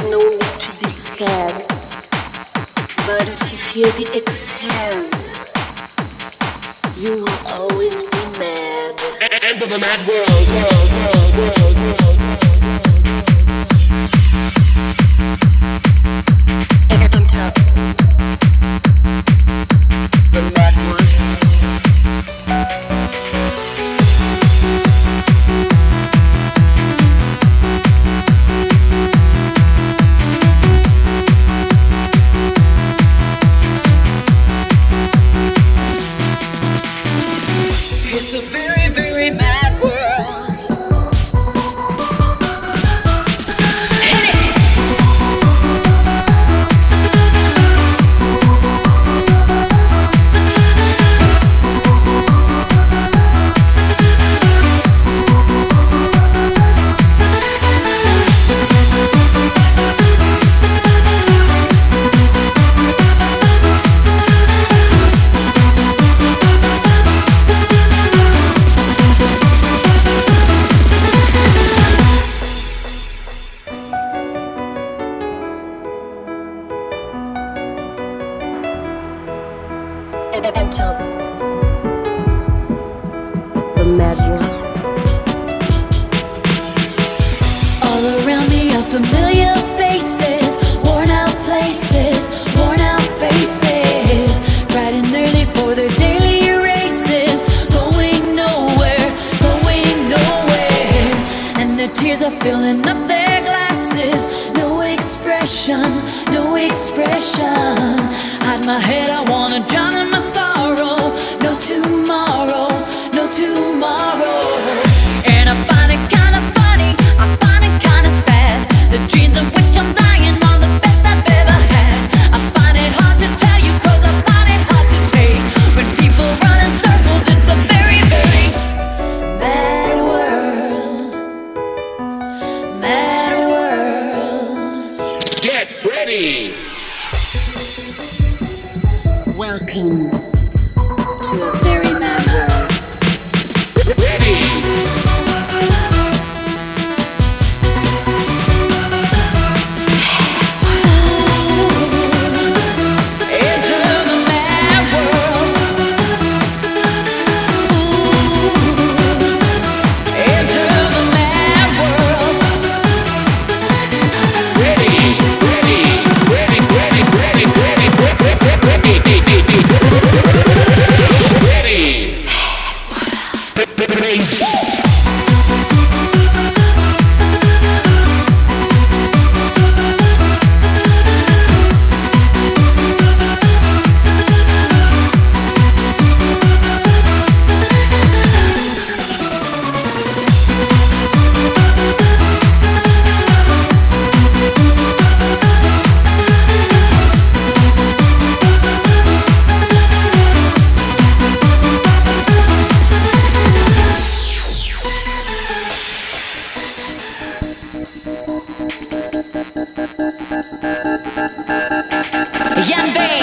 no need to be sad. But if you feel the excess, you will always be mad. Enter the mad world. Enter the mad world. It's a very, very mad world. Hit it! Enter the mad world. All around me are familiar faces, worn out places, worn out faces, bright and early for their daily races, going nowhere, and their tears are filling up their glasses. No expression, no expression. Hide my head, I wanna drown in my sorrow. No tomorrow, no tomorrow. And I find it kinda funny, I find it kinda sad. The dreams of which I'm dying are the best I've ever had. I find it hard to tell you, cause I find it hard to take. When people run in circles, it's a very, very mad world. Mad world. Get ready. Welcome to a very mad world. Ready. Enter the mad world. Enter the mad world. Ready. Yanbei,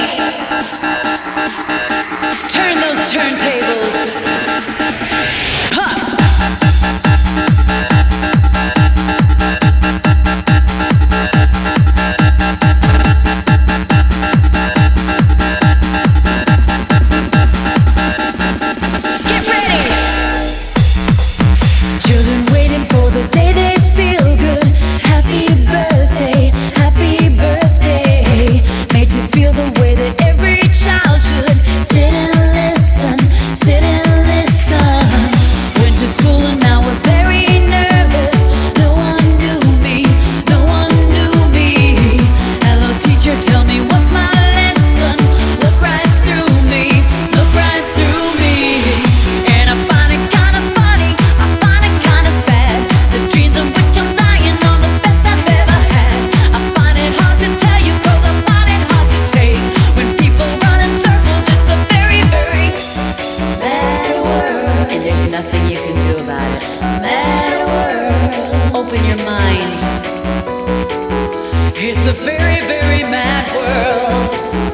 turn those turntables. Huh. Get ready. Children waiting for the day they feel good. Happy birthday, happy birthday. Made to feel the way that every child should. Sit and listen, sit and listen. Went to school and I was very nervous. No one knew me, no one knew me. Hello teacher, tell me what's my lesson. Look right through me, look right through me. And I find it kinda funny, I find it kinda sad. The dreams of which I'm dying are the best I've ever had. I find it hard to tell you, cause I find it hard to take. When people run in circles, it's a very, very mad world. And there's nothing you can do about it. Mad world. Open your mind. It's a very, very mad world.